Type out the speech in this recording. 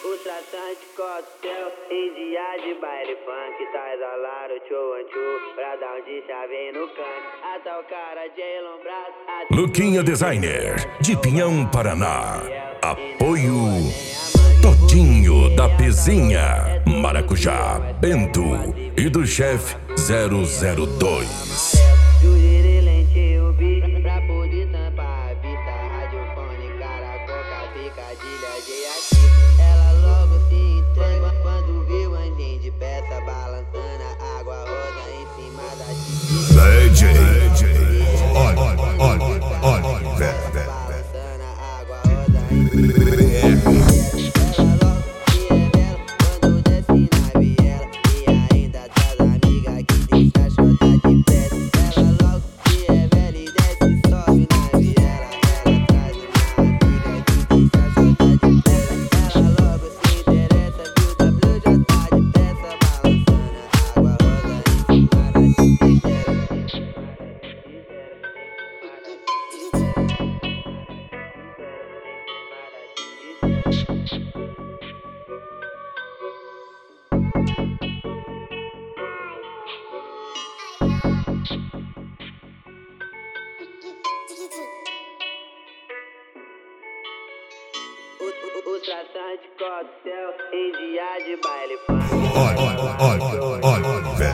O traçante coquetel em dia de baile funk. Tá exalado, tchô, tchô, pra dar um de chave no canto. Até o cara de elombrado. Luquinha Designer, de Pinhão, Paraná. Apoio Todinho da Pezinha, Maracujá, Bento e do chefe 002. Pra poder tampar a vista, radiofone, caracoca, picadilha de aqui. Ela logo se entrega quando vê o anjinho de peça balançando a água rosa em cima da DJ, olha, balançando a água rosa em cima da ela logo se revela quando desce na viela e ainda traz amiga que deixa a chota de pressa. Ela logo se revela e desce, sobe na viela. Ela traz uma amiga que deixa a chota de pressa. Ela logo se interessa, viu o W já tá de peça, balançando a água rosa em cima da tiqueira. O traçante coquetel em dia de baile funk. olha,